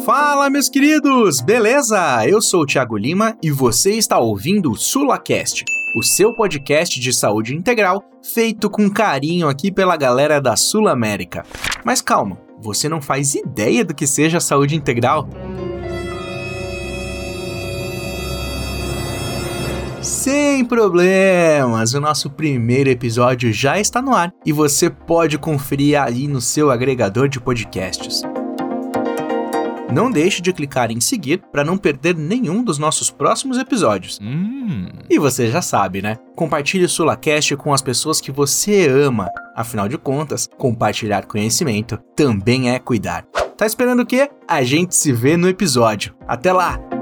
Fala, meus queridos! Beleza? Eu sou o Thiago Lima e você está ouvindo o SulaCast, o seu podcast de saúde integral feito com carinho aqui pela galera da Sul América. Mas calma, você não faz ideia do que seja saúde integral? Sem problemas, o nosso primeiro episódio já está no ar e você pode conferir aí no seu agregador de podcasts. Não deixe de clicar em seguir para não perder nenhum dos nossos próximos episódios. E você já sabe, né? Compartilhe o SulaCast com as pessoas que você ama. Afinal de contas, compartilhar conhecimento também é cuidar. Tá esperando o quê? A gente se vê no episódio. Até lá!